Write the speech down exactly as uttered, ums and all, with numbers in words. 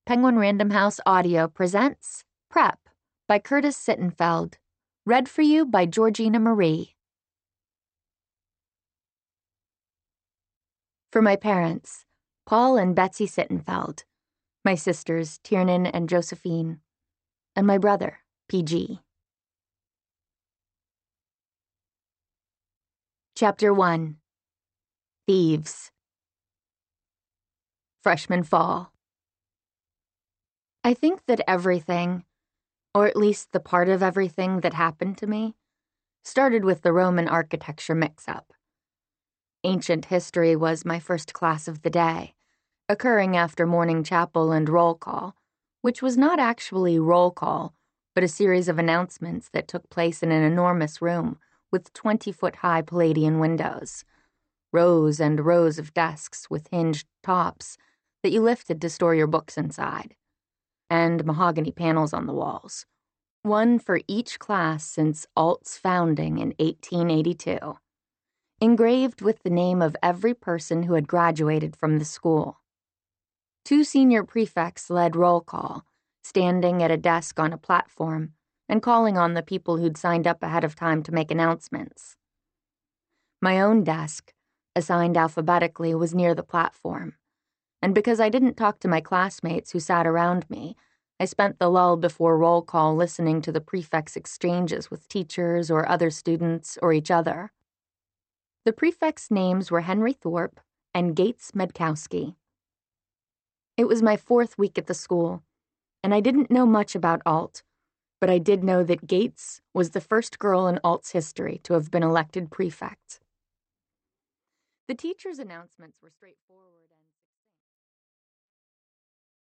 Penguin Random House Audio presents Prep by Curtis Sittenfeld. Read for you by Georgina Marie. For my parents, Paul and Betsy Sittenfeld, my sisters, Tiernan and Josephine, and my brother, P G. Chapter one. Thieves. Freshman fall. I think that everything, or at least the part of everything that happened to me, started with the Roman architecture mix-up. Ancient history was my first class of the day, occurring after morning chapel and roll call, which was not actually roll call, but a series of announcements that took place in an enormous room with twenty-foot-high Palladian windows, rows and rows of desks with hinged tops that you lifted to store your books inside, and mahogany panels on the walls, one for each class since Alt's founding in eighteen eighty-two, engraved with the name of every person who had graduated from the school. Two senior prefects led roll call, standing at a desk on a platform and calling on the people who'd signed up ahead of time to make announcements. My own desk, assigned alphabetically, was near the platform, and because I didn't talk to my classmates who sat around me, I spent the lull before roll call listening to the prefects' exchanges with teachers or other students or each other. The prefects' names were Henry Thorpe and Gates Medkowski. It was my fourth week at the school, and I didn't know much about Alt, but I did know that Gates was the first girl in Alt's history to have been elected prefect. The teachers' announcements were straightforward.